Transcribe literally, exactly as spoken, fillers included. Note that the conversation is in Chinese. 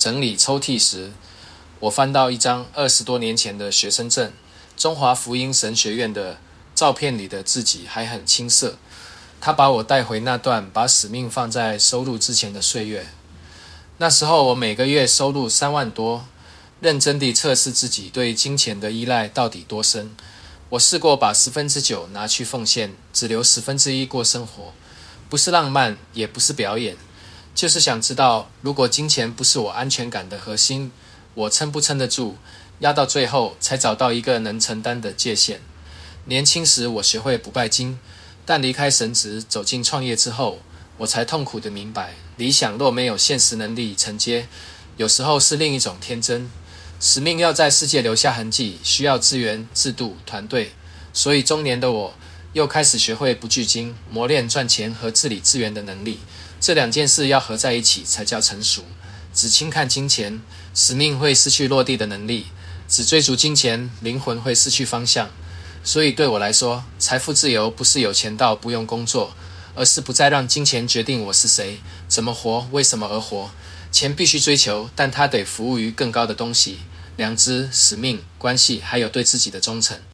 整理抽屉时，我翻到一张二十多年前的学生证，中华福音神学院的照片里的自己还很青涩。他把我带回那段把使命放在收入之前的岁月。那时候我每个月收入三万多，认真地测试自己对金钱的依赖到底多深。我试过把十分之九拿去奉献，只留十分之一过生活，不是浪漫，也不是表演，就是想知道，如果金钱不是我安全感的核心，我撑不撑得住？压到最后，才找到一个能承担的界限。年轻时我学会不拜金，但离开神职走进创业之后，我才痛苦地明白，理想若没有现实能力承接，有时候是另一种天真。使命要在世界留下痕迹，需要资源、制度、团队。所以中年的我又开始学会不惧金，磨练赚钱和治理资源的能力。这两件事要合在一起才叫成熟。只轻看金钱，使命会失去落地的能力；只追逐金钱，灵魂会失去方向。所以对我来说，财富自由不是有钱到不用工作，而是不再让金钱决定我是谁、怎么活、为什么而活。钱必须追求，但它得服务于更高的东西：良知、使命、关系，还有对自己的忠诚。